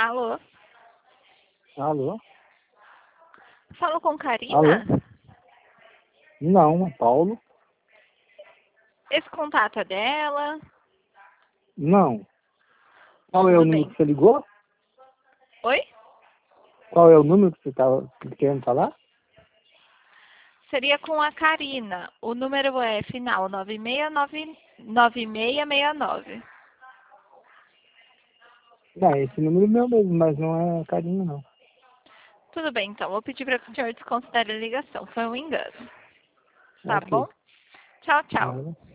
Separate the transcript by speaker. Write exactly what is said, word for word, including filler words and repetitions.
Speaker 1: Alô?
Speaker 2: Alô?
Speaker 1: Falo com Karina?
Speaker 2: Alô? Não, Paulo?
Speaker 1: Esse contato é dela?
Speaker 2: Não. Qual é o
Speaker 1: Tudo
Speaker 2: número
Speaker 1: bem.
Speaker 2: que você ligou?
Speaker 1: Oi?
Speaker 2: Qual é o número que você estava querendo falar?
Speaker 1: Seria com a Karina. O número é final nove seis nove nove seis seis nove.
Speaker 2: Não, esse número é meu mesmo, mas não é Karina, não.
Speaker 1: Tudo bem, então. Vou pedir para que o senhor desconsidere a ligação. Foi um engano. Tá
Speaker 2: Ok.
Speaker 1: bom? Tchau, tchau.
Speaker 2: Nada.